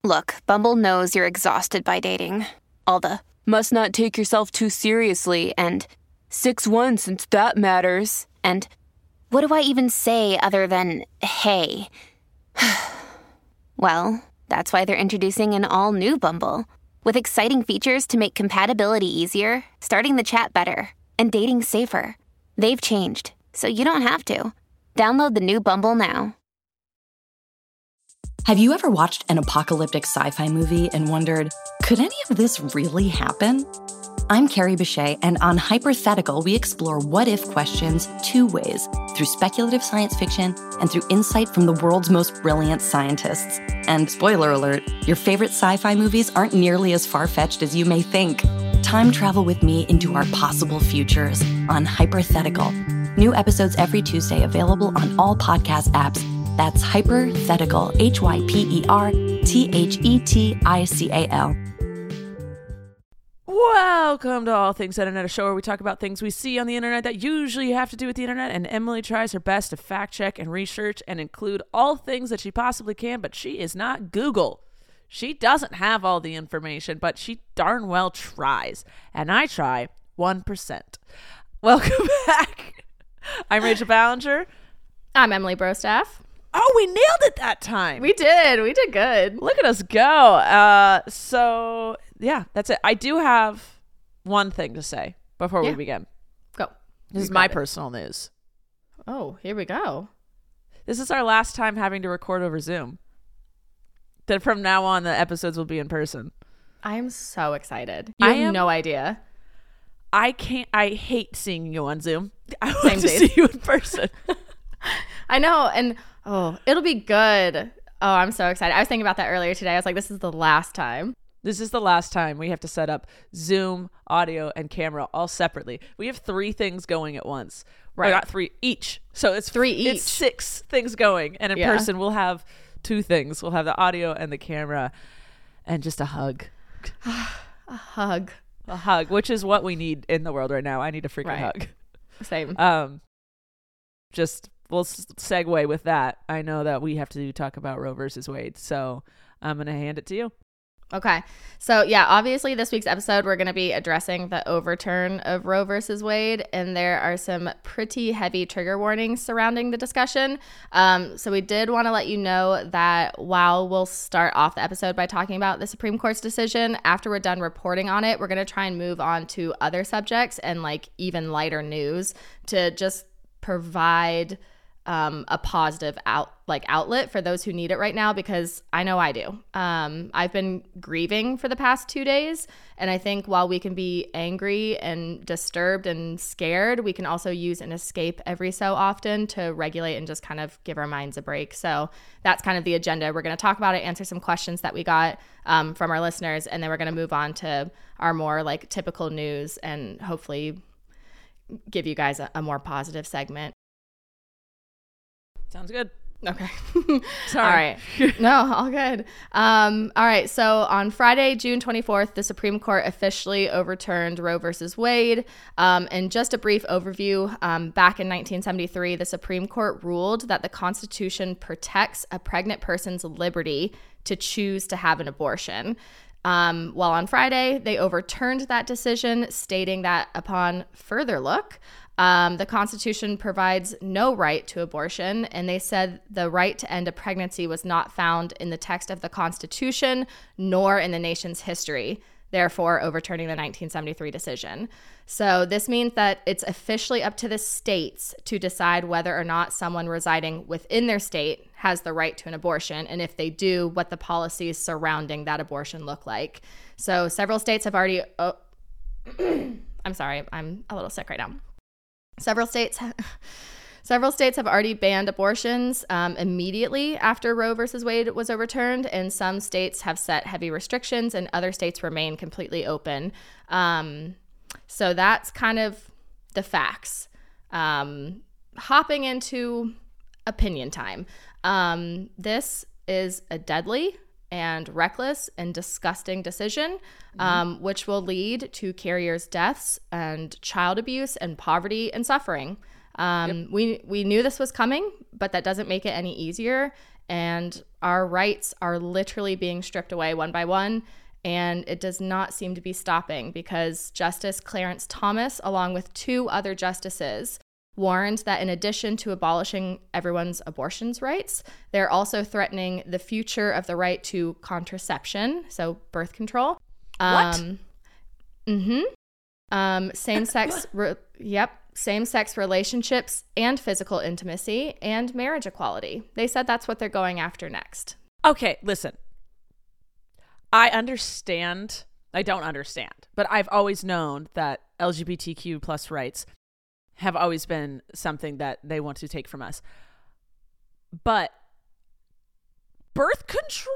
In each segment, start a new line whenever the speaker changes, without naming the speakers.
Look, Bumble knows you're exhausted by dating. All the must not take yourself too seriously and 6'1" since that matters. And what do I even say other than hey? Well, that's why they're introducing an all-new Bumble with exciting features to make compatibility easier, starting the chat better, and dating safer. They've changed, so you don't have to. Download the new Bumble now.
Have you ever watched an apocalyptic sci-fi movie and wondered, could any of this really happen? I'm Carrie Bechet, and on Hypothetical, we explore what-if questions two ways, through speculative science fiction and through insight from the world's most brilliant scientists. And spoiler alert, your favorite sci-fi movies aren't nearly as far-fetched as you may think. Time travel with me into our possible futures on Hypothetical. New episodes every Tuesday, available on all podcast apps. That's Hypothetical, Hyperthetical.
Welcome to All Things Internet, a show where we talk about things we see on the internet that usually have to do with the internet, and Emily tries her best to fact check and research and include all things that she possibly can, but she is not Google. She doesn't have all the information, but she darn well tries, and I try 1%. Welcome back. I'm Rachel Ballinger.
I'm Emily Brostaff.
Oh, we nailed it that time.
We did good.
Look at us go. So yeah, that's it. I do have one thing to say before we begin.
Go.
This is my personal news.
Oh, here we go.
This is our last time having to record over Zoom. That from now on, the episodes will be in person.
I am so excited. You have no idea.
I hate seeing you on Zoom. I
Same
want to
days.
see you in person.
I know. And it'll be good. Oh, I'm so excited. I was thinking about that earlier today. I was like, this is the last time.
This is the last time we have to set up Zoom, audio, and camera all separately. We have 3 things going at once.
Right.
Not 3 each. So it's
3 each.
It's 6 things going. And in person, we'll have 2 things. We'll have the audio and the camera and just a hug.
A hug.
A hug, which is what we need in the world right now. I need a freaking hug.
Same.
We'll segue with that. I know that we have to talk about Roe versus Wade, so I'm going to hand it to you.
Okay. So yeah, obviously this week's episode, we're going to be addressing the overturn of Roe versus Wade, and there are some pretty heavy trigger warnings surrounding the discussion. So we did want to let you know that while we'll start off the episode by talking about the Supreme Court's decision, after we're done reporting on it, we're going to try and move on to other subjects and like even lighter news to just provide a positive outlet for those who need it right now, because I know I do. I've been grieving for the past 2 days, and I think while we can be angry and disturbed and scared, we can also use an escape every so often to regulate and just kind of give our minds a break. So that's kind of the agenda. We're going to talk about it, answer some questions that we got from our listeners, and then we're going to move on to our more like typical news and hopefully give you guys a more positive segment.
Sounds good.
Okay.
Sorry.
All right. No, all good. All right. So on Friday, June 24th, the Supreme Court officially overturned Roe versus Wade. And just a brief overview, back in 1973, the Supreme Court ruled that the Constitution protects a pregnant person's liberty to choose to have an abortion. While on Friday, they overturned that decision, stating that upon further look, the Constitution provides no right to abortion, and they said the right to end a pregnancy was not found in the text of the Constitution nor in the nation's history, therefore overturning the 1973 decision. So this means that it's officially up to the states to decide whether or not someone residing within their state has the right to an abortion, and if they do, what the policies surrounding that abortion look like. So several states have already I'm sorry, I'm a little sick right now. Several states have already banned abortions immediately after Roe versus Wade was overturned, and some states have set heavy restrictions, and other states remain completely open. So that's kind of the facts. Hopping into opinion time. This is a deadly and reckless and disgusting decision, which will lead to carriers' deaths and child abuse and poverty and suffering. We knew this was coming, but that doesn't make it any easier. and our rights are literally being stripped away one by one. And it does not seem to be stopping, because Justice Clarence Thomas, along with 2 other justices, warned that in addition to abolishing everyone's abortions rights, they're also threatening the future of the right to contraception, so birth control.
What?
Same-sex same-sex relationships and physical intimacy and marriage equality. They said that's what they're going after next.
Okay, listen. I understand. I don't understand. But I've always known that LGBTQ plus rights have always been something that they want to take from us. But birth control?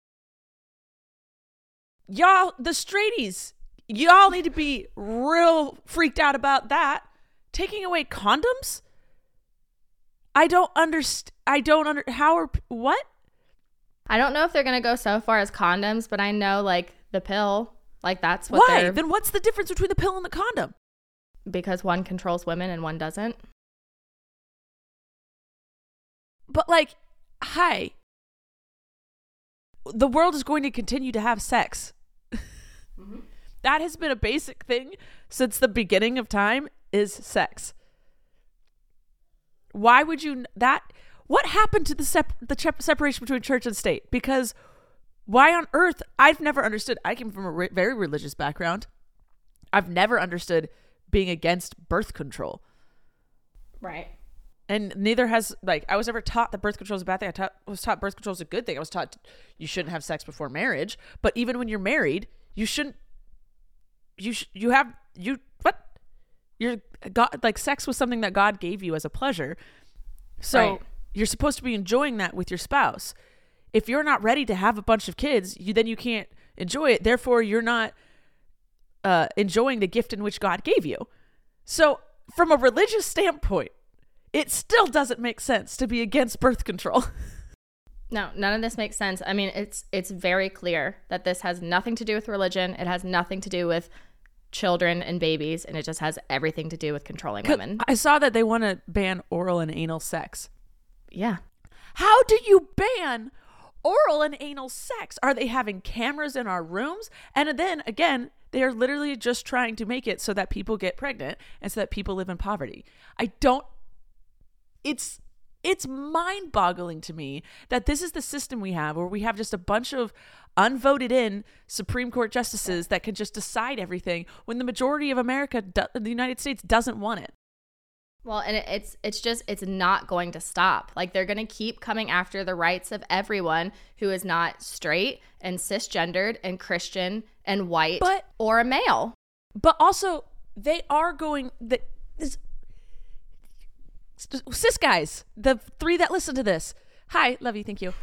Y'all, the straighties, y'all need to be real freaked out about that. Taking away condoms? I don't understand. What?
I don't know if they're going to go so far as condoms, but I know, like, the pill, like, that's what
Why? Then what's the difference between the pill and the condom?
Because one controls women and one doesn't.
But, like, hi. The world is going to continue to have sex. Mm-hmm. That has been a basic thing since the beginning of time, is sex. Why would you... What happened to the separation between church and state? Because why on earth? I've never understood. I came from a very religious background. I've never understood being against birth control.
Right.
And neither has, like, I was never taught that birth control is a bad thing. I was taught birth control is a good thing. I was taught you shouldn't have sex before marriage. But even when you're married, you shouldn't. Sex was something that God gave you as a pleasure. So. Right. You're supposed to be enjoying that with your spouse. If you're not ready to have a bunch of kids, then you can't enjoy it. Therefore, you're not enjoying the gift in which God gave you. So from a religious standpoint, it still doesn't make sense to be against birth control.
No, none of this makes sense. I mean, it's very clear that this has nothing to do with religion. It has nothing to do with children and babies, and it just has everything to do with controlling women.
I saw that they want to ban oral and anal sex.
Yeah.
How do you ban oral and anal sex? Are they having cameras in our rooms? And then again, they are literally just trying to make it so that people get pregnant and so that people live in poverty. It's mind-boggling to me that this is the system we have, where we have just a bunch of unvoted in Supreme Court justices that can just decide everything when the majority of America, the United States, doesn't want it.
Well, and it's not going to stop. Like, they're going to keep coming after the rights of everyone who is not straight and cisgendered and Christian and white or a male.
But also, they are going... cis guys, the 3 that listen to this. Hi, love you, thank you.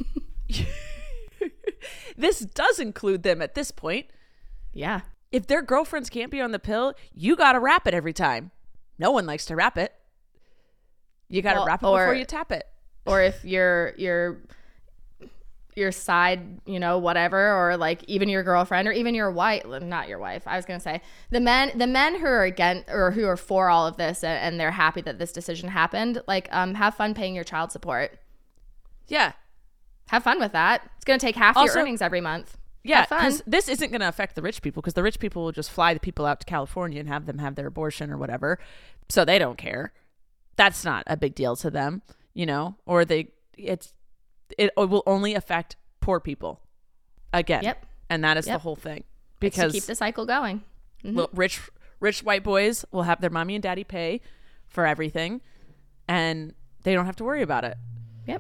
This does include them at this point.
Yeah.
If their girlfriends can't be on the pill, you got to wrap it every time. No one likes to wrap it. You got to wrap it before you tap it.
Or if your side, whatever, or like even your girlfriend or even your wife, not your wife. I was going to say the men who are against or who are for all of this and they're happy that this decision happened, like, have fun paying your child support.
Yeah.
Have fun with that. It's going to take half your earnings every month.
Yeah, because this isn't going to affect the rich people, because the rich people will just fly the people out to California and have them have their abortion or whatever. So they don't care. That's not a big deal to them, or it will only affect poor people again.
Yep.
And that is the whole thing. Because
it's to keep the cycle going. Mm-hmm.
Rich white boys will have their mommy and daddy pay for everything, and they don't have to worry about it.
Yep.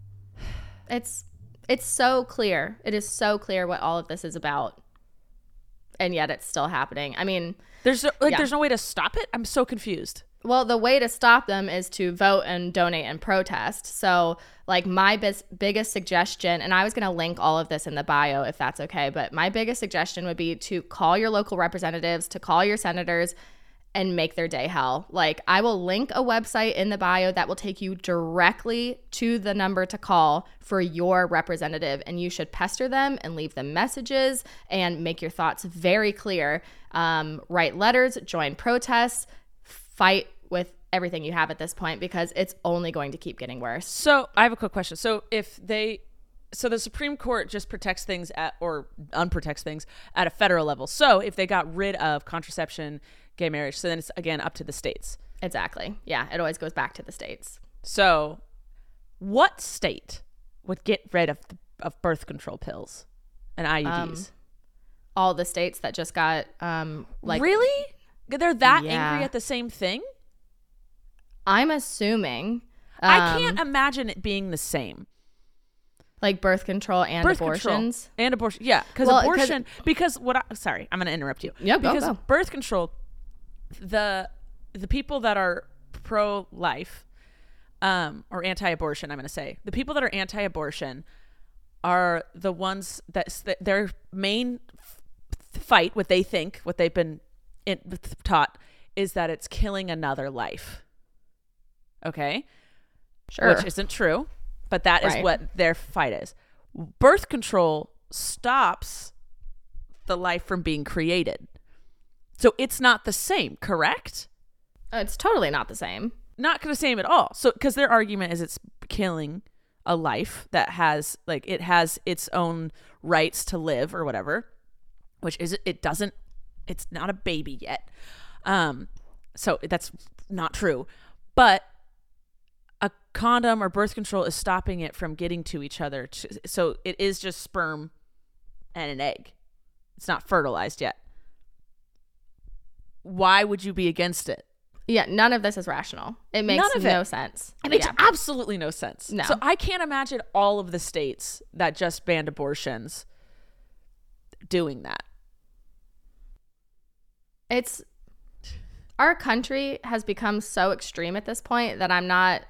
It's so clear. It is so clear what all of this is about. And yet it's still happening. I mean,
there's no way to stop it. I'm so confused.
Well, the way to stop them is to vote and donate and protest. So, like, my biggest suggestion, and I was going to link all of this in the bio if that's okay, but my biggest suggestion would be to call your local representatives, to call your senators, and make their day hell. Like, I will link a website in the bio that will take you directly to the number to call for your representative, and you should pester them and leave them messages and make your thoughts very clear. Write letters, join protests, fight with everything you have at this point, because it's only going to keep getting worse.
So I have a quick question. So the Supreme Court just protects things or unprotects things at a federal level. So if they got rid of contraception, gay marriage, so then it's again up to the states.
Exactly. Yeah, it always goes back to the states.
So what state would get rid of birth control pills and IUDs?
All the states that just got
really? They're that angry at the same thing?
I'm assuming.
I can't imagine it being the same.
Like birth control and abortions.
And abortion. Yeah, because abortion. Sorry, I'm going to interrupt you.
Yeah,
because birth control, the people that are pro-life or anti-abortion, I'm going to say, the people that are anti-abortion are the ones that their main fight, what they've been taught, is that it's killing another life. Okay?
Sure.
Which isn't true, but that is what their fight is. Birth control stops the life from being created. So it's not the same, correct?
It's totally not the same.
Not the same at all. So, because their argument is it's killing a life that has, like, it has its own rights to live or whatever, which is, it's not a baby yet. So that's not true. But a condom or birth control is stopping it from getting to each other. So it is just sperm and an egg. It's not fertilized yet. Why would you be against it?
Yeah, none of this is rational. It makes no sense.
It makes absolutely no sense.
No.
So I can't imagine all of the states that just banned abortions doing that.
Our country has become so extreme at this point that I'm not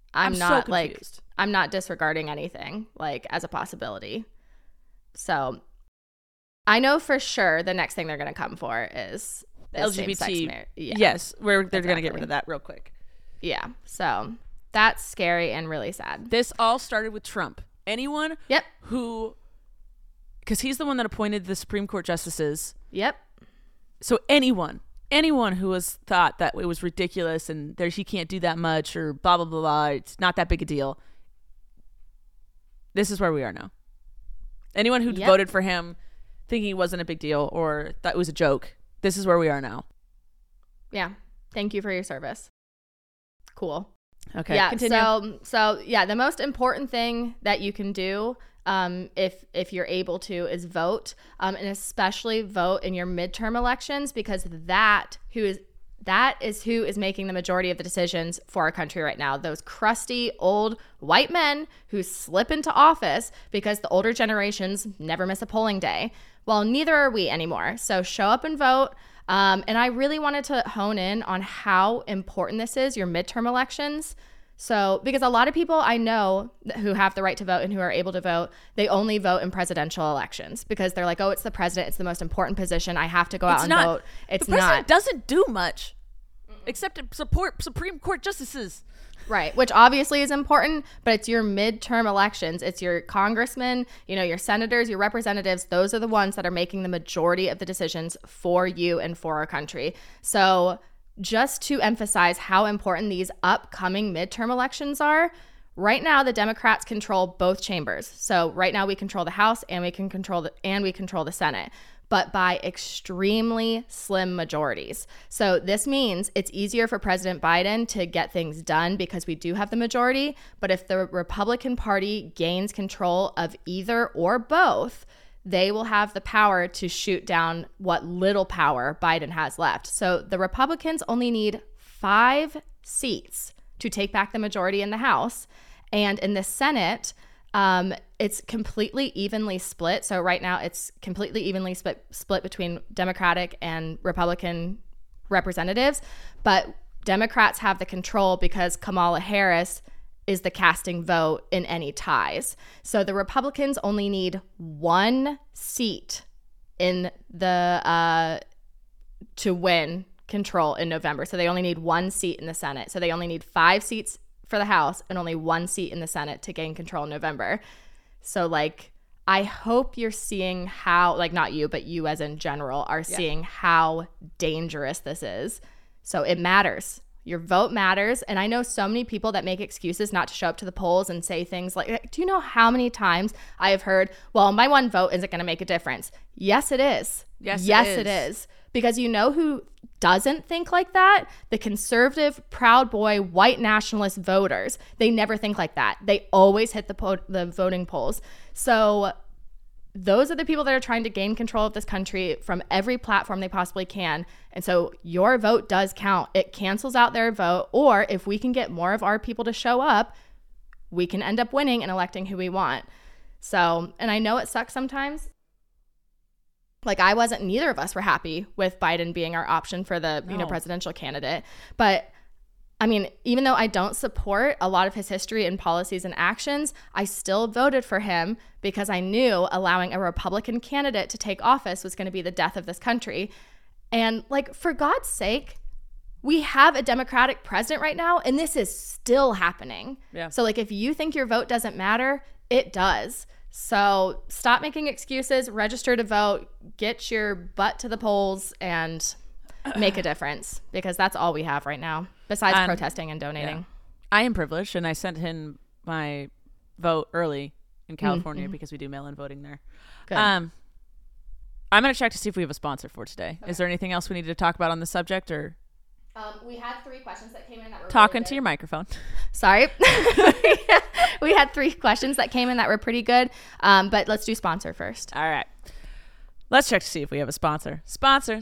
disregarding anything like as a possibility. So I know for sure the next thing they're going to come for is
LGBT. Yes, where they're going to get rid of that real quick.
Yeah. So that's scary and really sad.
This all started with Trump. Anyone who, because he's the one that appointed the Supreme Court justices.
Yep.
So anyone who was thought that it was ridiculous and he can't do that much or blah, blah, blah, blah, it's not that big a deal. This is where we are now. Anyone who voted for him thinking it wasn't a big deal or that it was a joke, this is where we are now.
Yeah. Thank you for your service. Cool.
Okay.
Yeah.
Continue.
So yeah, the most important thing that you can do if you're able to is vote, and especially vote in your midterm elections, because that is who is making the majority of the decisions for our country right now. Those crusty old white men who slip into office because the older generations never miss a polling day. Well, neither are we anymore. So show up and vote. And I really wanted to hone in on how important this is, your midterm elections. So, because a lot of people I know who have the right to vote and who are able to vote, they only vote in presidential elections because they're like, oh, it's the president. It's the most important position. I have to go out and vote. It's
not. The president doesn't do much except to support Supreme Court justices.
Right, which obviously is important, but it's your midterm elections. It's your congressmen, your senators, your representatives. Those are the ones that are making the majority of the decisions for you and for our country. So just to emphasize how important these upcoming midterm elections are, right now the Democrats control both chambers. So right now we control the House and we control the Senate, but by extremely slim majorities. So this means it's easier for President Biden to get things done because we do have the majority. But if the Republican Party gains control of either or both, they will have the power to shoot down what little power Biden has left. So the Republicans only need 5 seats to take back the majority in the House. And in the Senate, it's completely evenly split. So right now it's completely evenly split between Democratic and Republican representatives. But Democrats have the control because Kamala Harris is the casting vote in any ties. So the Republicans only need 1 seat in the to win control in November. So they only need 1 seat in the Senate. So they only need 5 seats for the House and only 1 seat in the Senate to gain control in November. So I hope you're seeing how, not you, but you as in general are seeing how dangerous this is. So it matters. Your vote matters. And I know so many people that make excuses not to show up to the polls and say things like, do you know how many times I have heard, well, my one vote isn't going to make a difference? Yes, it is. Yes, it is. Because you know who doesn't think like that? The conservative, Proud Boy, white nationalist voters. They never think like that. They always hit the voting polls. So those are the people that are trying to gain control of this country from every platform they possibly can. And so your vote does count. It cancels out their vote. Or if we can get more of our people to show up, we can end up winning and electing who we want. So, and I know it sucks sometimes. Like neither of us were happy with Biden being our option for the presidential candidate. But I mean, even though I don't support a lot of his history and policies and actions, I still voted for him because I knew allowing a Republican candidate to take office was going to be the death of this country. And like, for God's sake, we have a Democratic president right now, and this is still happening. Yeah. So like, if you think your vote doesn't matter, it does. So stop making excuses, register to vote, get your butt to the polls, and make a difference, because that's all we have right now besides protesting and donating.
Yeah. I am privileged, and I sent in my vote early in California because we do mail-in voting there.
Good.
I'm going to check to see if we have a sponsor for today. Okay. Is there anything else we need to talk about on the subject, or?
We had 3 questions that came in that were
talking
really
to your microphone.
Sorry. We had 3 questions that came in that were pretty good. But let's do sponsor first.
All right. Let's check to see if we have a sponsor. Sponsor.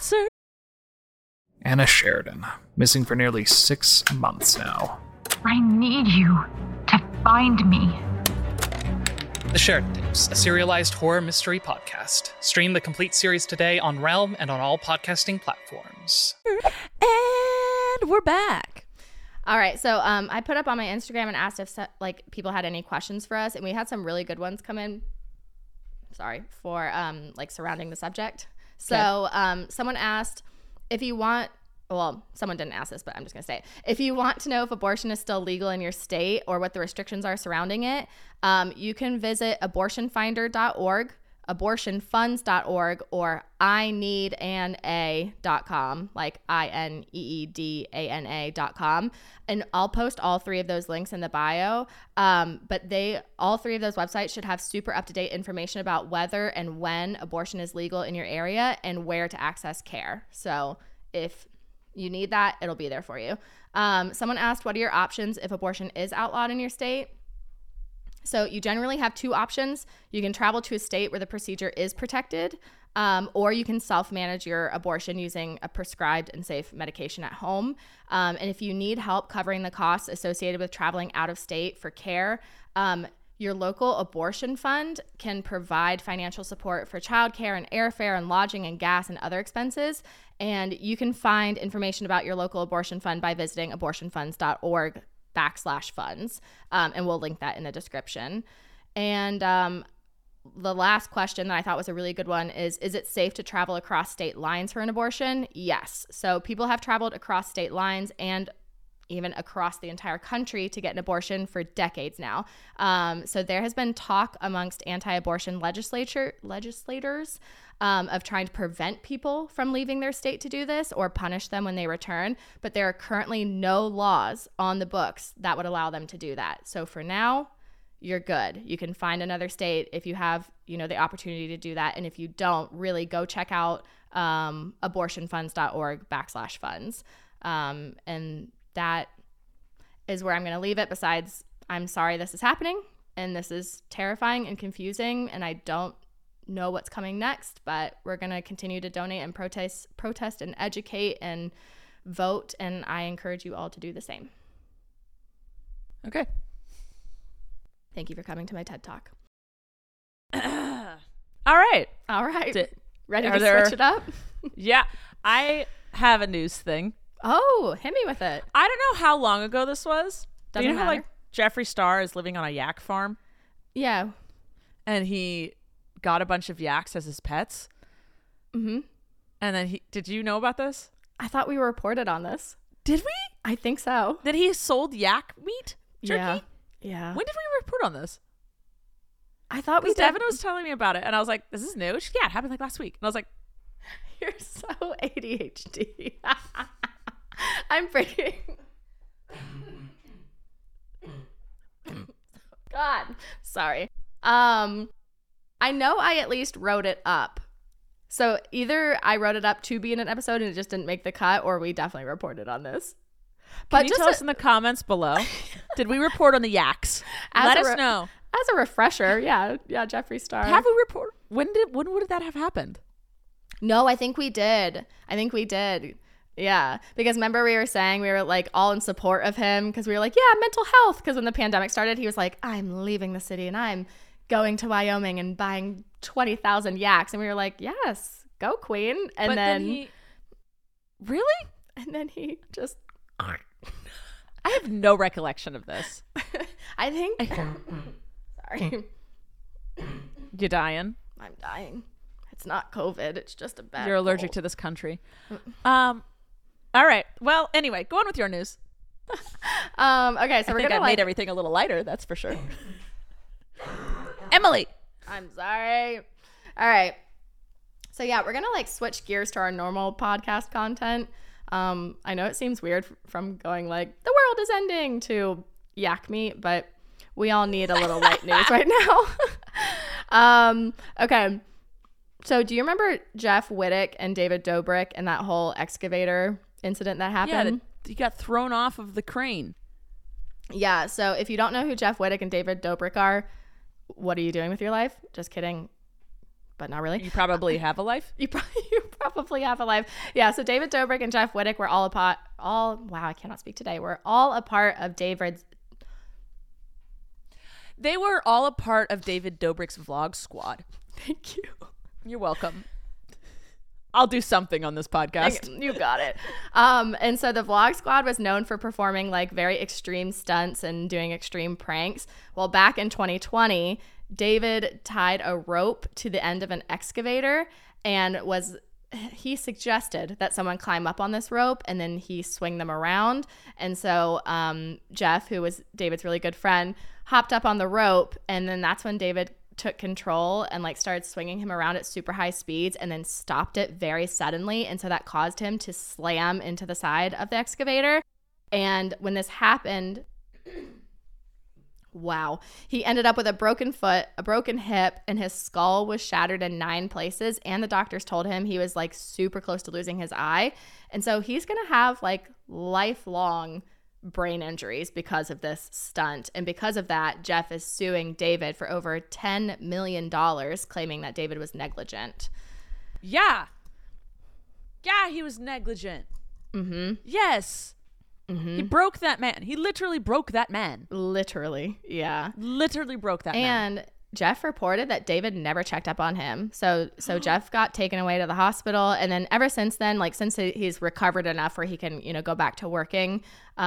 Anna Sheridan, missing for nearly 6 months now.
I need you to find me.
The Sheridan Tapes, a serialized horror mystery podcast. Stream the complete series today on Realm and on all podcasting platforms.
And we're back.
All right, so I put up on my Instagram and asked if people had any questions for us, and we had some really good ones come in. Sorry, for surrounding the subject. So someone asked if you want. Well, someone didn't ask this, but I'm just going to say it. If you want to know if abortion is still legal in your state or what the restrictions are surrounding it, you can visit abortionfinder.org, abortionfunds.org, or ineedana.com, like INEEDANA.com. And I'll post all 3 of those links in the bio. But all 3 of those websites should have super up-to-date information about whether and when abortion is legal in your area and where to access care. So if you need that, it'll be there for you. Someone asked, what are your options if abortion is outlawed in your state? So you generally have 2 options. You can travel to a state where the procedure is protected, or you can self-manage your abortion using a prescribed and safe medication at home. And if you need help covering the costs associated with traveling out of state for care, your local abortion fund can provide financial support for childcare and airfare and lodging and gas and other expenses. And you can find information about your local abortion fund by visiting abortionfunds.org/funds. And we'll link that in the description. And the last question that I thought was a really good one is it safe to travel across state lines for an abortion? Yes. So people have traveled across state lines and even across the entire country to get an abortion for decades now. So there has been talk amongst anti-abortion legislators of trying to prevent people from leaving their state to do this or punish them when they return. But there are currently no laws on the books that would allow them to do that. So for now, you're good. You can find another state if you have, the opportunity to do that. And if you don't, really go check out abortionfunds.org/funds. And that is where I'm going to leave it. Besides, I'm sorry this is happening, and this is terrifying and confusing, and I don't know what's coming next, but we're going to continue to donate and protest and educate and vote, and I encourage you all to do the same.
Okay.
Thank you for coming to my TED Talk.
All right.
Ready to switch it up?
Yeah. I have a news thing.
Oh, hit me with it.
I don't know how long ago this was.
Doesn't matter.
How Jeffree Star is living on a yak farm?
Yeah.
And he got a bunch of yaks as his pets.
Mm-hmm.
And then did you know about this?
I thought we were reported on this.
Did we?
I think so.
That he sold yak meat? Jerky?
Yeah.
When did we report on this?
I thought we did.
Devin was telling me about it, and I was like, "This is new." She's, yeah, it happened last week. And I was like,
"You're so ADHD." I'm pretty. God, sorry. I know I at least wrote it up. So either I wrote it up to be in an episode and it just didn't make the cut, or we definitely reported on this. But
Can you tell us in the comments below? Did we report on the yaks? Let us know.
As a refresher, yeah, Jeffree Star.
Have we report? When would that have happened?
No, I think we did. Yeah, because remember we were saying we were like all in support of him because we were like, yeah, mental health. Because when the pandemic started, he was like, I'm leaving the city and I'm going to Wyoming and buying 20,000 yaks. And we were like, yes, go queen. And then
he really?
And then he just...
I have no recollection of this.
I think... Sorry.
You dying?
I'm dying. It's not COVID. It's just a bad
You're allergic to this country. All right. Well, anyway, go on with your news.
Okay, so we're gonna
made everything a little lighter. That's for sure. Emily.
I'm sorry. All right. So yeah, we're gonna switch gears to our normal podcast content. I know it seems weird from going like the world is ending to yak meat, but we all need a little light news right now. Okay. So do you remember Jeff Wittek and David Dobrik and that whole excavator incident that happened?
Yeah, he got thrown off of the crane.
Yeah. So if you don't know who Jeff Wittek and David Dobrik are, what are you doing with your life? Just kidding. But not really.
You probably have a life.
You probably have a life. Yeah. So David Dobrik and Jeff Wittek were wow, I cannot speak today. We're all a part of David's.
They were all a part of David Dobrik's vlog squad.
Thank you.
You're welcome. I'll do something on this podcast.
You got it. And so the vlog squad was known for performing very extreme stunts and doing extreme pranks. Well, back in 2020, David tied a rope to the end of an excavator and he suggested that someone climb up on this rope and then he swing them around. And so Jeff, who was David's really good friend, hopped up on the rope, and then that's when David took control and started swinging him around at super high speeds and then stopped it very suddenly. And so that caused him to slam into the side of the excavator. And when this happened, wow, he ended up with a broken foot, a broken hip, and his skull was shattered in 9 places. And the doctors told him he was super close to losing his eye. And so he's going to have lifelong brain injuries because of this stunt. And because of that, Jeff is suing David for over $10 million, claiming that David was negligent.
Yeah, he was negligent.
Mm-hmm.
Yes. Mm-hmm. He broke that man. He literally broke that man.
Literally, yeah.
Literally broke that man.
And Jeff reported that David never checked up on him. So Jeff got taken away to the hospital. And then ever since then, since he's recovered enough where he can, go back to working,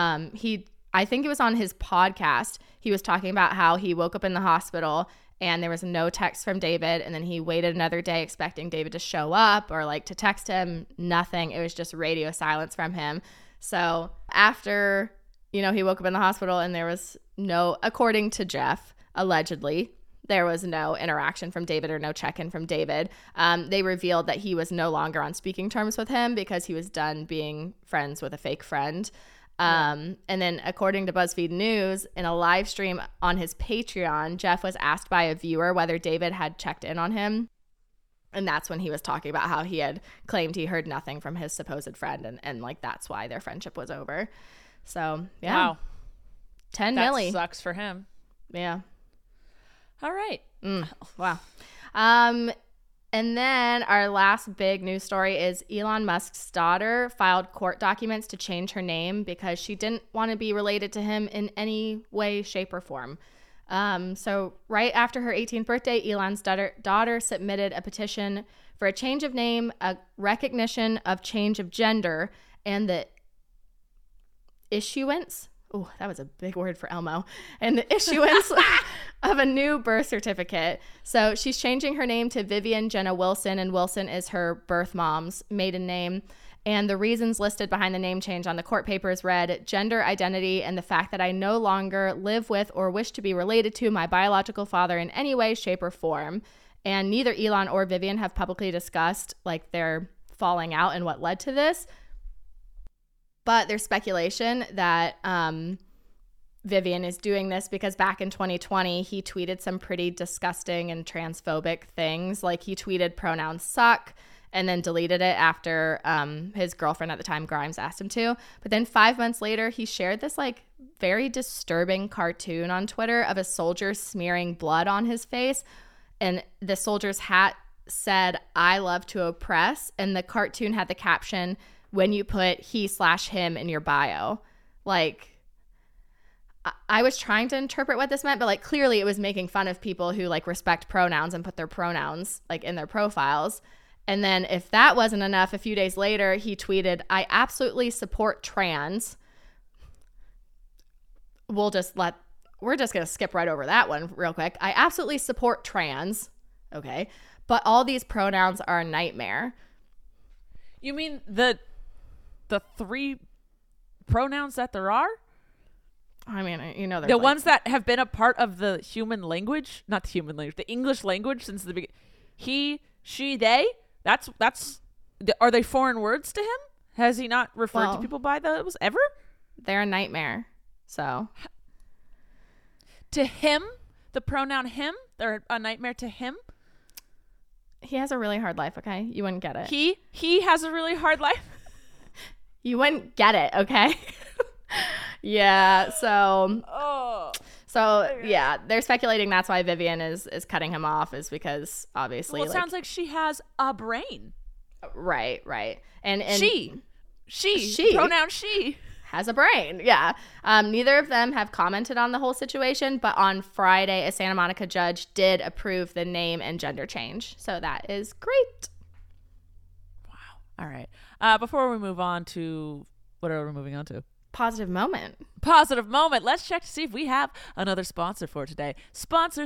I think it was on his podcast, he was talking about how he woke up in the hospital and there was no text from David. And then he waited another day expecting David to show up or to text him. Nothing. It was just radio silence from him. So after, he woke up in the hospital and there was no, according to Jeff, allegedly, there was no interaction from David or no check-in from David. They revealed that he was no longer on speaking terms with him because he was done being friends with a fake friend. And then according to BuzzFeed News, in a live stream on his Patreon, Jeff was asked by a viewer whether David had checked in on him. And that's when he was talking about how he had claimed he heard nothing from his supposed friend. And that's why their friendship was over. So, yeah.
Wow.
10
that
milli.
Sucks for him.
Yeah.
All right.
Wow. And then our last big news story is Elon Musk's daughter filed court documents to change her name because she didn't want to be related to him in any way, shape, or form. So right after her 18th birthday, Elon's daughter submitted a petition for a change of name, a recognition of change of gender, and the issuance. Oh, that was a big word for Elmo. And the issuance of a new birth certificate. So she's changing her name to Vivian Jenna Wilson, and Wilson is her birth mom's maiden name. And the reasons listed behind the name change on the court papers read, gender identity and the fact that I no longer live with or wish to be related to my biological father in any way, shape, or form. And neither Elon or Vivian have publicly discussed their falling out and what led to this. But there's speculation that Vivian is doing this because back in 2020, he tweeted some pretty disgusting and transphobic things. Like he tweeted pronouns suck and then deleted it after his girlfriend at the time, Grimes, asked him to. But then 5 months later, he shared this like very disturbing cartoon on Twitter of a soldier smearing blood on his face. And the soldier's hat said, "I love to oppress." And the cartoon had the caption, "When you put he/him in your bio." Like, I was trying to interpret what this meant, but like clearly it was making fun of people who like respect pronouns and put their pronouns like in their profiles. And then if that wasn't enough, a few days later, he tweeted, "I absolutely support trans." We're just going to skip right over that one real quick. "I absolutely support trans." Okay. But all these pronouns are a nightmare.
You mean the 3 pronouns that there are?
I mean, you know,
the ones that have been a part of the human language, not the human language, the English language since the beginning. He, she, they. Are they foreign words to him? Has he not referred to people by those ever?
They're a nightmare. So,
to him, the pronoun him, they're a nightmare to him.
He has a really hard life. Okay, you wouldn't get it.
He has a really hard life.
You wouldn't get it. Okay. Yeah. So yeah, they're speculating that's why Vivian is cutting him off, is because obviously.
Well, it sounds like she has a brain.
Right. And
she pronoun she
has a brain. Yeah. Neither of them have commented on the whole situation, but on Friday, a Santa Monica judge did approve the name and gender change. So that is great.
Wow. All right. Before we move on to what are we moving on to?
Positive moment.
Let's check to see if we have another sponsor for today. Sponsor.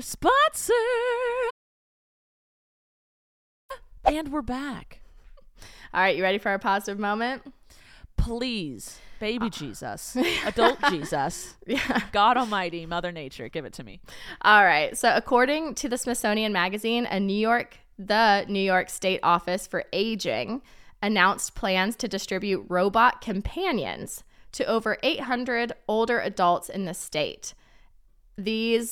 And we're back.
All right. You ready for our positive moment?
Please. Baby Jesus. Adult Jesus.
Yeah.
God Almighty, Mother Nature. Give it to me.
All right. So according to the Smithsonian Magazine, the New York State Office for Aging announced plans to distribute robot companions to over 800 older adults in the state. These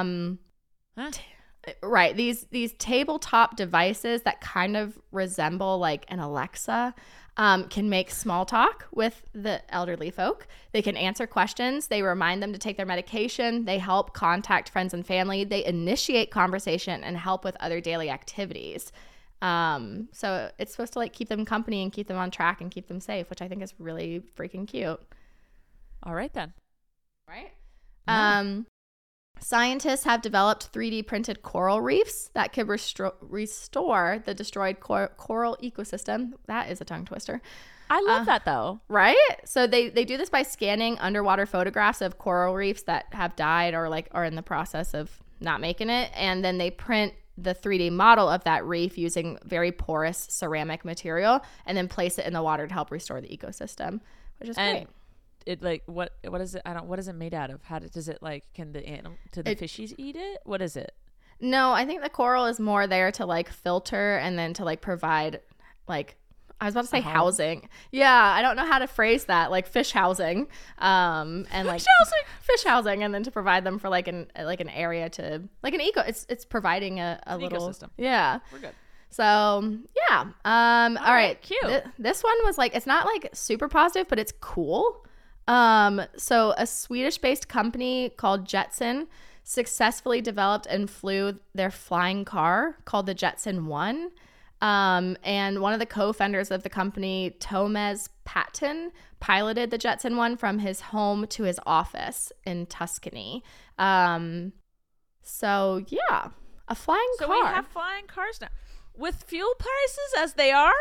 these tabletop devices that kind of resemble like an Alexa can make small talk with the elderly folk. They can answer questions. They remind them to take their medication. They help contact friends and family. They initiate conversation and help with other daily activities. So it's supposed to like keep them company and keep them on track and keep them safe, which I think is really freaking cute.
All right then.
Right? Yeah. Scientists have developed 3D printed coral reefs that could restore the destroyed coral ecosystem. That is a tongue twister.
I love that though.
Right? So they do this by scanning underwater photographs of coral reefs that have died or like are in the process of not making it, and then they print the 3D model of that reef using very porous ceramic material and then place it in the water to help restore the ecosystem, which is great.
It like what is it? What is it made out of? Does it like can the fishies eat it? What is it?
No, I think the coral is more there to like filter and then to like provide like I was about to say housing. Yeah, I don't know how to phrase that, like fish housing, and like fish housing, and then to provide them for like an area to like an eco. It's providing a little
ecosystem.
Yeah,
we're good.
So yeah, all right,
cute.
This one was like it's not like super positive, but it's cool. So a Swedish-based company called Jetson successfully developed and flew their flying car called the Jetson 1. And one of the co-founders of the company, Tomes Patton, piloted the Jetson 1 from his home to his office in Tuscany. So yeah, a flying car.
So we have flying cars now. With fuel prices as they are?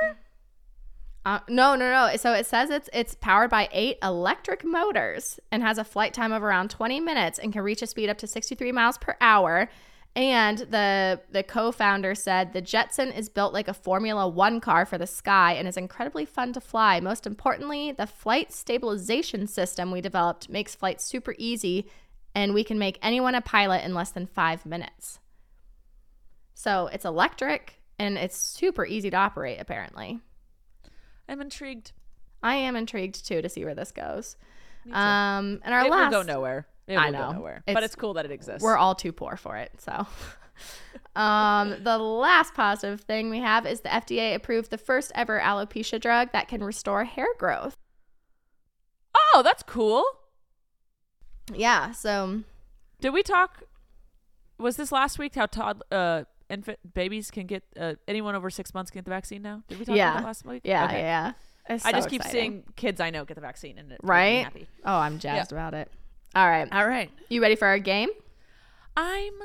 No. So it says it's powered by 8 electric motors and has a flight time of around 20 minutes and can reach a speed up to 63 miles per hour. And the co-founder said the Jetson is built like a Formula One car for the sky and is incredibly fun to fly. Most importantly, the flight stabilization system we developed makes flight super easy, and we can make anyone a pilot in less than 5 minutes. So it's electric and it's super easy to operate, apparently.
I'm intrigued.
I am intrigued too to see where this goes.
And
our
it
last
will go nowhere. It
I
will
know.
go nowhere. But it's cool that it exists.
We're all too poor for it. So the last positive thing we have is the FDA approved the first ever alopecia drug that can restore hair growth.
Oh, that's cool.
Yeah. So
did we talk? Was this last week how infant babies can get anyone over 6 months can get the vaccine now? Did we talk about that last week?
Yeah.
Okay.
Yeah. It's
I
so
just keep
exciting.
seeing kids I know get the vaccine and it makes me
Right?
happy.
Oh, I'm jazzed about it. All right. You ready for our game?
I'm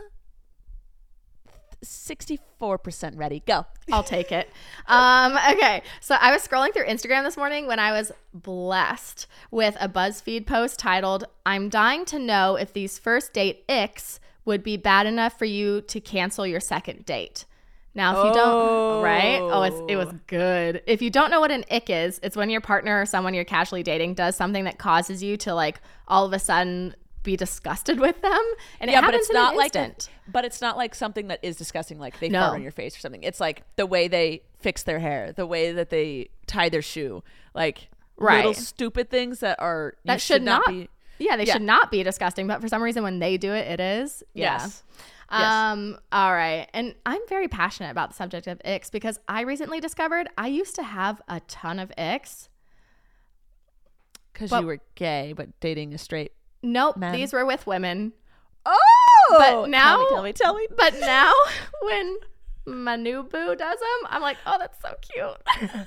64% ready. Go.
I'll take it. Okay. So I was scrolling through Instagram this morning when I was blessed with a BuzzFeed post titled, "I'm dying to know if these first date icks would be bad enough for you to cancel your second date." Now, if you don't, right? Oh, it was good. If you don't know what an ick is, it's when your partner or someone you're casually dating does something that causes you to like all of a sudden be disgusted with them, and it happens
but it's
in
not
an
like
instant.
but it's not like something that is disgusting, like they
No.
fart on your face or something. It's like the way they fix their hair, the way that they tie their shoe, like little stupid things that are
that should not
be.
Yeah, they should not be disgusting, but for some reason when they do it, it is. Yeah.
Yes.
All right. And I'm very passionate about the subject of icks because I recently discovered I used to have a ton of icks.
Because
But-
you were gay, but dating a straight.
Nope,
Men.
these were with women.
Oh,
But now,
tell me.
But now, when my new boo does them, I'm like, oh, that's so cute.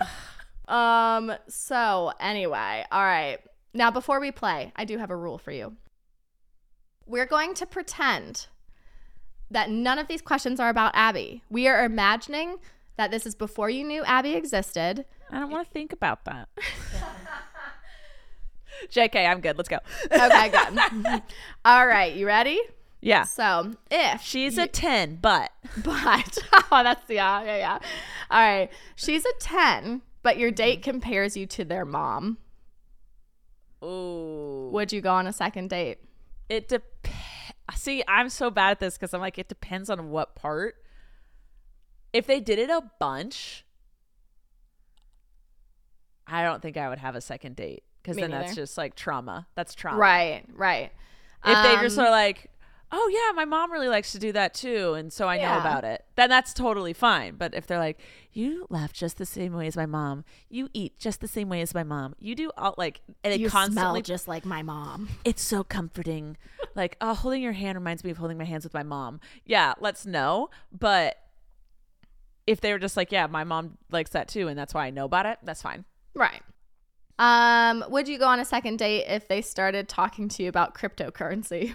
So anyway, all right. Now, before we play, I do have a rule for you. We're going to pretend that none of these questions are about Abby. We are imagining that this is before you knew Abby existed.
I don't want to think about that. JK, I'm good. Let's go.
Okay, good. All right, you ready?
Yeah.
So if
She's a 10, but.
oh, that's yeah. All right, she's a 10, but your date compares you to their mom.
Ooh.
Would you go on a second date?
It depends. See, I'm so bad at this because I'm like, it depends on what part. If they did it a bunch, I don't think I would have a second date because
Me
then
neither.
that's just like trauma. That's trauma.
Right.
If they just are like, oh yeah, my mom really likes to do that too, and so I know about it, then that's totally fine. But if they're like, you laugh just the same way as my mom, you eat just the same way as my mom, you do all like, and
you
it constantly
smell just like my mom.
it's so comforting. Like, oh, holding your hand reminds me of holding my hands with my mom. Yeah, let's know. But if they were just like, yeah, my mom likes that too, and that's why I know about it, that's fine.
Right. Would you go on a second date if they started talking to you about cryptocurrency?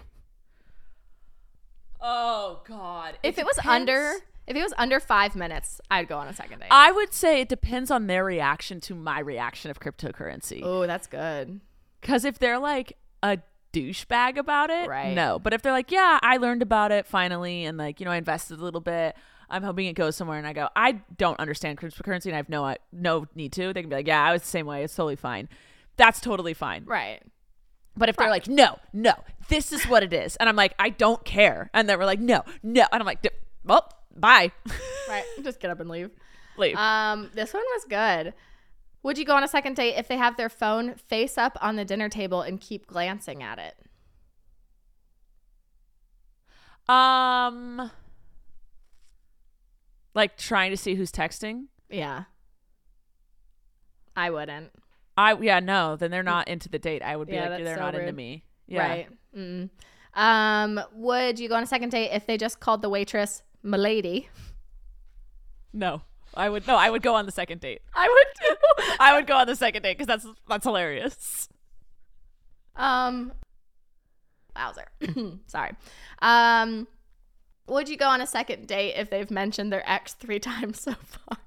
Oh God.
If it was under 5 minutes, I'd go on a second date.
I would say it depends on their reaction to my reaction of cryptocurrency.
Oh, that's good.
Because if they're like a douchebag about it,
Right.
no. But if they're like, yeah, I learned about it finally, and like, I invested a little bit, I'm hoping it goes somewhere, and I go, I don't understand cryptocurrency, and I have no need to. They can be like, yeah, I was the same way. It's totally fine. That's totally fine.
Right.
But if they're like, no, this is what it is, and I'm like, I don't care, and they were like, no, and I'm like, well, bye.
Right. Just get up and leave.
Leave.
This one was good. Would you go on a second date if they have their phone face up on the dinner table and keep glancing at it?
Like trying to see who's texting.
Yeah. I wouldn't.
No, then they're not into the date. I would be
Yeah,
like,
that's
they're
so
not into
rude.
me. Yeah.
Right. Would you go on a second date if they just called the waitress "Milady"?
No, I would go on the second date.
I would too.
I would go on the second date because that's hilarious.
Wowzer. Sorry. Would you go on a second date if they've mentioned their ex 3 times so far?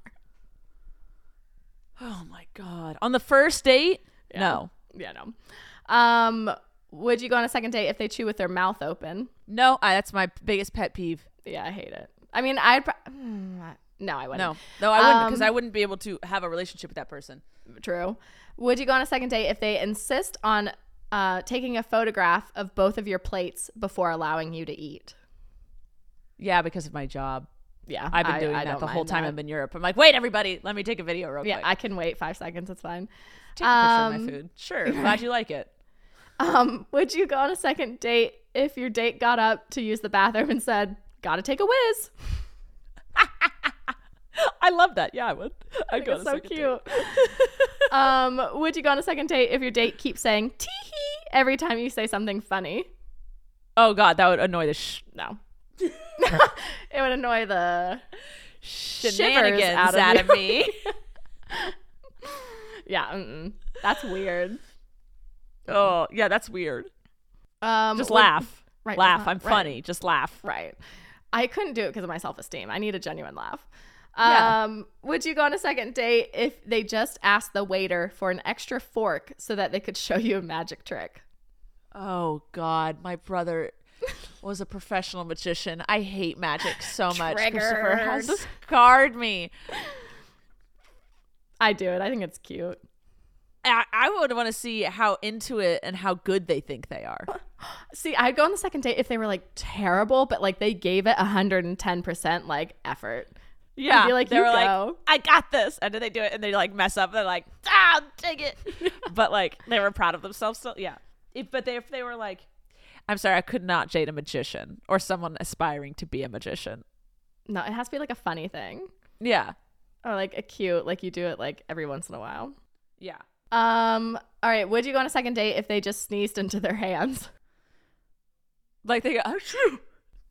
Oh my God. On the first date?
Yeah.
No.
Yeah, no. Would you go on a second date if they chew with their mouth open?
No, that's my biggest pet peeve.
Yeah, I hate it. I mean, no, I wouldn't.
No, I wouldn't because I wouldn't be able to have a relationship with that person.
True. Would you go on a second date if they insist on taking a photograph of both of your plates before allowing you to eat?
Yeah, because of my job.
Yeah,
I've been doing
I
that
don't
the whole
mind
time
that.
I'm in Europe. I'm like, wait, everybody, let me take a video real
Yeah,
quick.
I can wait 5 seconds. It's fine.
Take a picture of my food. Sure. Glad you like it.
Would you go on a second date if your date got up to use the bathroom and said, "Gotta take a whiz"?
I love that. Yeah, I would. I'd go on
It's
a
so
second
cute.
date.
Would you go on a second date if your date keeps saying "tee-hee" every time you say something funny?
Oh God, that would annoy the
No. It would annoy the
shenanigans
shivers
out of
you.
me.
Yeah, that's weird.
Oh, yeah, that's weird. Just
would-
laugh.
Right,
Laugh.
just
I'm
right.
funny. Just laugh.
Right. I couldn't do it because of my self-esteem. I need a genuine laugh.
Yeah.
Would you go on a second date if they just asked the waiter for an extra fork so that they could show you a magic trick?
Oh God, my brother was a professional magician. I hate magic so much. Christopher has
Triggered.
scarred me.
I do it. I think it's cute.
I would want to see how into it and how good they think they are.
See, I'd go on the second date if they were like terrible, but like they gave it 110% like effort.
Yeah,
I'd be like,
they
"You
were
go."
like, I got this, and then they do it, and they like mess up. They're like, take it. But like they were proud of themselves. So yeah, if they were like, I'm sorry, I could not date a magician or someone aspiring to be a magician.
No, it has to be like a funny thing
Yeah,
or like a cute, like you do it like every once in a while.
yeah.
All right. Would you go on a second date if they just sneezed into their hands?
Like they go, oh, shoo.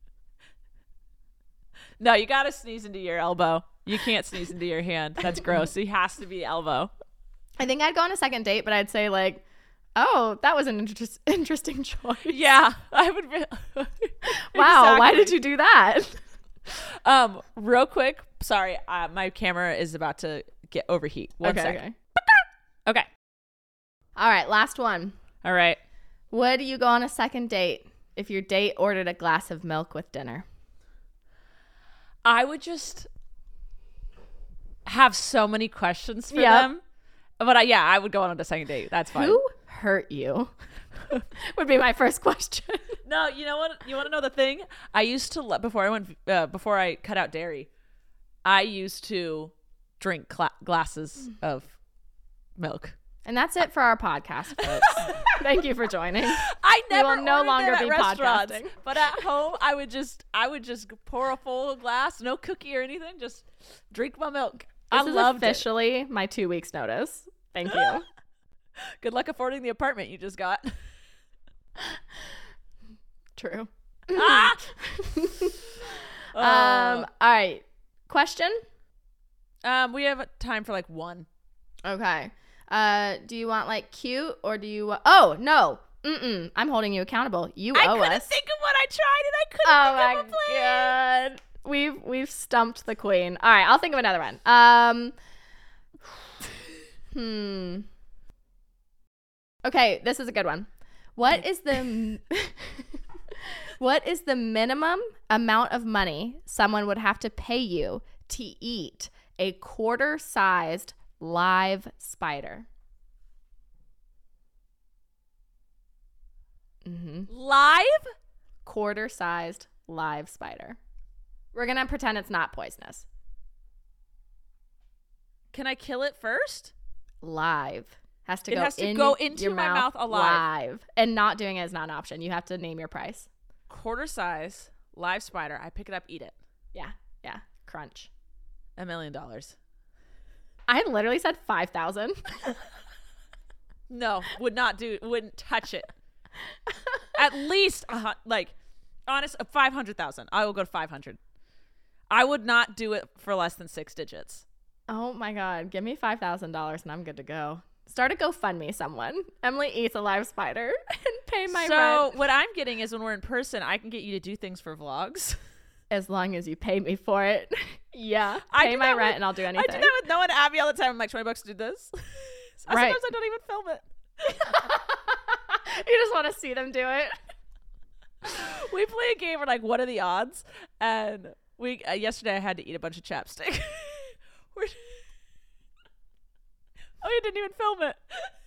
No, you gotta sneeze into your elbow. You can't sneeze into your hand. That's gross. It has to be elbow.
I think I'd go on a second date, but I'd say like, "Oh, that was an interesting choice."
Yeah, I would.
Wow, why
Exactly.
did you do that?
Real quick. Sorry, my camera is about to get overheat. One second. Okay.
All right, last one.
All right.
Would you go on a second date if your date ordered a glass of milk with dinner?
I would just have so many questions for
Yep.
them. But I would go on a second date. That's fine.
Who hurt you? Would be my first question.
No, you know what? You want to know the thing? I used to before I cut out dairy. I used to drink glasses of milk.
And that's it for our podcast, folks. Thank you for joining.
I
We
never
will no
ordered
longer
them at
be
restaurants,
podcasting.
but at home I would just pour a full glass, no cookie or anything, just drink my milk.
This
I
is
loved it.
officially my 2 weeks notice. Thank you.
Good luck affording the apartment you just got.
True.
Ah!
All right. Question?
We have time for like one.
Okay. Do you want like cute or do you oh no. I'm holding you accountable. You
I
owe
couldn't
us.
think of what I tried and I couldn't
Oh
think
my
of a plan.
god. We've stumped the queen. All right, I'll think of another one. Okay, this is a good one. What is the what is the minimum amount of money someone would have to pay you to eat a quarter-sized live spider?
Live?
Quarter-sized live spider. We're going to pretend it's not poisonous.
Can I kill it first?
Live. Has to
It
go
has to
in
go into
your
my mouth alive.
live. And not doing it is not an option. You have to name your price.
Quarter size, live spider. I pick it up, eat it.
Yeah. Crunch.
$1 million.
I literally said 5,000.
No, wouldn't touch it. At least, honest, 500,000. I will go to 500. I would not do it for less than 6 digits.
Oh my God. Give me $5,000 and I'm good to go. Start a GoFundMe, someone. Emily eats a live spider and pay my
So
rent.
what I'm getting is when we're in person, I can get you to do things for vlogs.
As long as you pay me for it. Yeah.
I
Pay
do
my
that
rent
with-
and I'll do
I
anything.
do that with Noah and Abby all the time. I'm like, $20 to do this.
Right.
Sometimes I don't even film it.
You just want to see them do it.
We play a game where like, what are the odds? And we yesterday I had to eat a bunch of chapstick. You didn't even film it.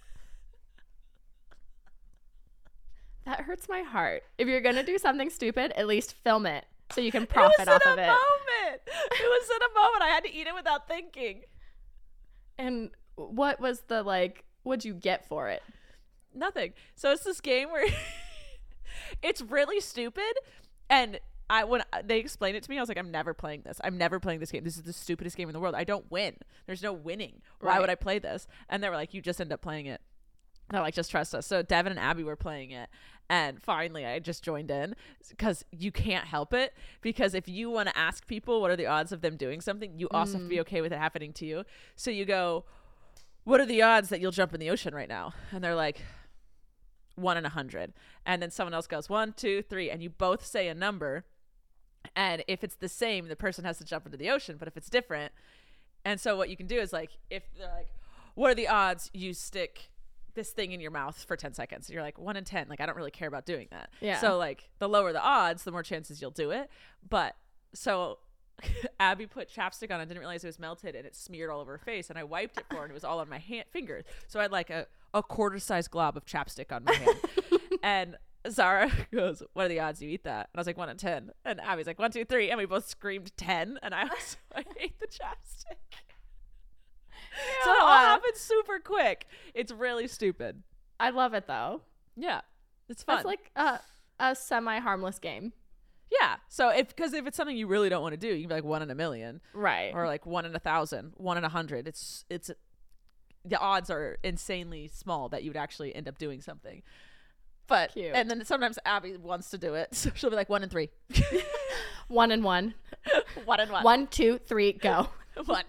That hurts my heart. If you're going to do something stupid, at least film it so you can profit off of it.
Moment. it. It was in a moment. I had to eat it without thinking.
And what was the, like, what'd you get for it?
Nothing. So it's this game where it's really stupid. And when they explained it to me, I was like, I'm never playing this. I'm never playing this game. This is the stupidest game in the world. I don't win. There's no winning. Why would I play this? And they were like, you just end up playing it. And they're like, just trust us. So Devin and Abby were playing it. And finally, I just joined in because you can't help it. Because if you want to ask people what are the odds of them doing something, you also have to be okay with it happening to you. So you go, what are the odds that you'll jump in the ocean right now? And they're like, 1 in 100. And then someone else goes 1, 2, 3, and you both say a number. And if it's the same, the person has to jump into the ocean. But if it's different, and so what you can do is, like, if they're like, what are the odds you stick this thing in your mouth for 10 seconds? You're like, 1 in 10. Like, I don't really care about doing that. Yeah. So, like, the lower the odds, the more chances you'll do it. But so Abby put chapstick on. I didn't realize it was melted, and it smeared all over her face. And I wiped it for her, and it was all on my fingers. So I had like a quarter-sized glob of chapstick on my hand. And Zara goes, what are the odds you eat that? And I was like, 1 in 10. And Abby's like, 1, 2, 3. And we both screamed 10. And I ate the chapstick. Yeah. So it all happened super quick. It's really stupid.
I love it though.
Yeah, it's fun.
It's like a semi-harmless game.
Yeah. So if it's something you really don't want to do, you can be like 1 in a million,
right?
Or like 1 in 1,000, 1 in 100. It's the odds are insanely small that you would actually end up doing something. But cute. And then sometimes Abby wants to do it, so she'll be like 1 in 3,
1 in 1,
1 in 1,
1, 2, 3, go.
1.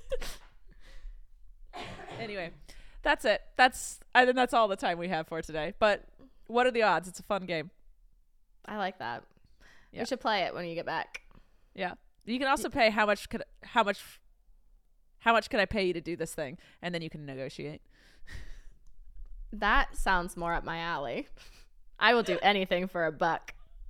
Anyway, that's it. I think that's all the time we have for today. But what are the odds? It's a fun game.
I like that.
Yeah.
We should play it when you get back.
Yeah. You can also pay how much could I pay you to do this thing, and then you can negotiate.
That sounds more up my alley. I will do anything for $1.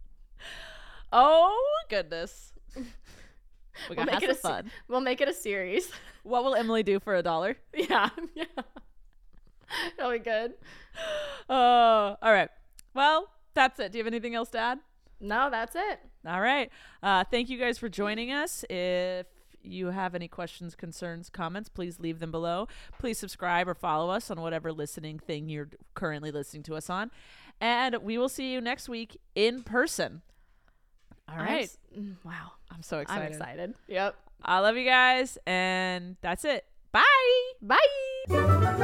Oh goodness. We'll make it fun.
We'll make it a series.
What will Emily do for $1?
Yeah. That'll be good.
All right. Well, that's it. Do you have anything else to add?
No, that's it.
All right. Thank you guys for joining us. If you have any questions, concerns, comments, please leave them below. Please subscribe or follow us on whatever listening thing you're currently listening to us on. And we will see you next week in person. All right.
Wow.
I'm so excited.
I'm excited. Yep.
I love you guys. And that's it. Bye.
Bye.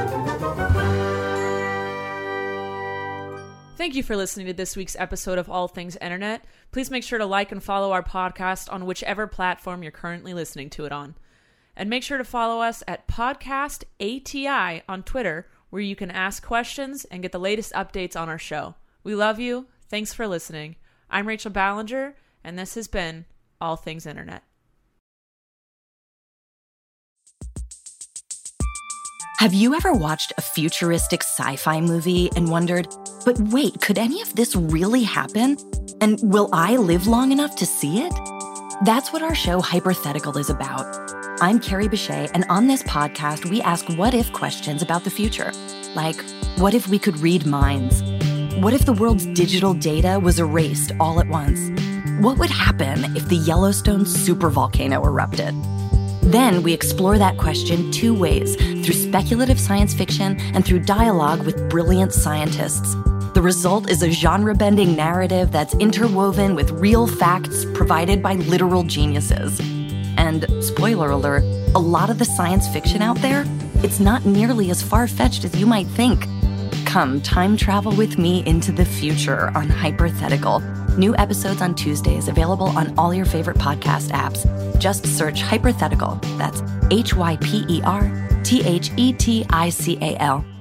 Thank you for listening to this week's episode of All Things Internet. Please make sure to like and follow our podcast on whichever platform you're currently listening to it on. And make sure to follow us at Podcast ATI on Twitter, where you can ask questions and get the latest updates on our show. We love you. Thanks for listening. I'm Rachel Ballinger, and this has been All Things Internet.
Have you ever watched a futuristic sci-fi movie and wondered, but wait, could any of this really happen? And will I live long enough to see it? That's what our show Hypothetical is about. I'm Carrie Bechet, and on this podcast, we ask what-if questions about the future. Like, what if we could read minds? What if the world's digital data was erased all at once? What would happen if the Yellowstone supervolcano erupted? Then we explore that question 2 ways, through speculative science fiction and through dialogue with brilliant scientists. The result is a genre-bending narrative that's interwoven with real facts provided by literal geniuses. And, spoiler alert, a lot of the science fiction out there, it's not nearly as far-fetched as you might think. Come time travel with me into the future on Hypothetical. New episodes on Tuesdays, available on all your favorite podcast apps. Just search Hypothetical. That's HYPERTHETICAL.